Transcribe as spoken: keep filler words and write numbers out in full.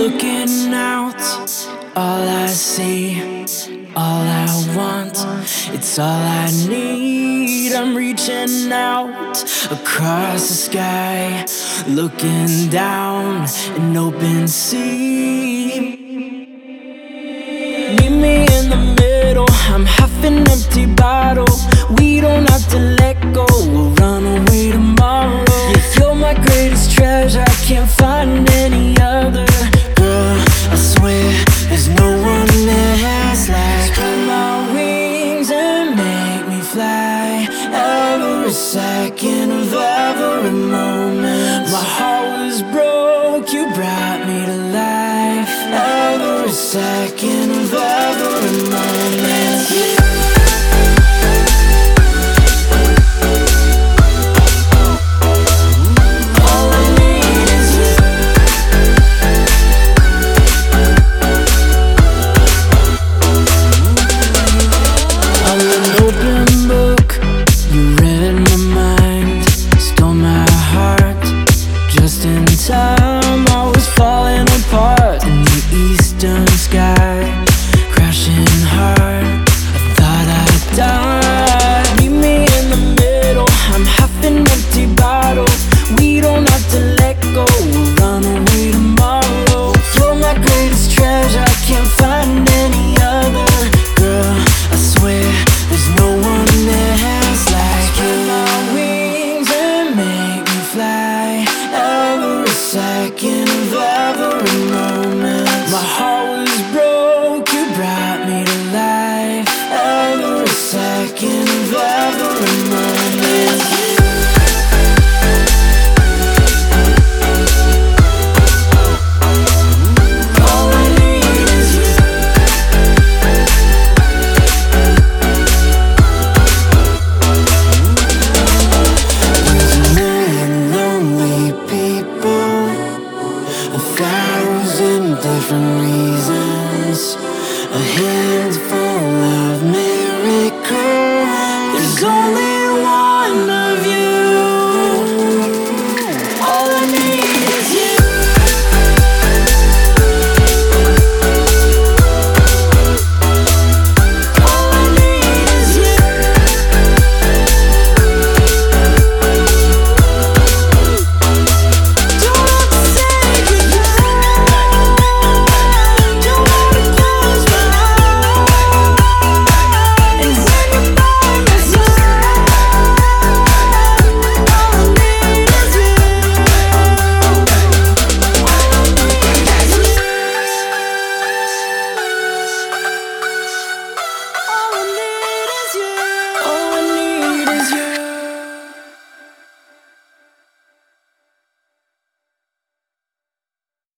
looking out, all I see, all I want, it's all I need. I'm reaching out across the sky, looking down an open sea. Meet me in the middle, I'm half an empty bottle. We don't have to let go, we'll run away tomorrow. Yeah, you're my greatest treasure, I can't find any other. Girl, I swear, there's no one else like. Spread my wings and make me fly, every second of every moment. My heart was broke, you brought me to life, every second of every moment. Time I was falling apart in the eastern sky, crashing hard, I thought I'd die. Meet me in the middle, I'm half an empty bottle. We don't have to let go, we'll run away tomorrow. You're my greatest treasure, I can't find any other. Girl, I swear, there's no one else like you. Spread my wings and make me fly, every second of every moment. My heart was broke, you brought me to life, every second of every moment. All I need is you. There's a million lonely people, a thousand different reasons.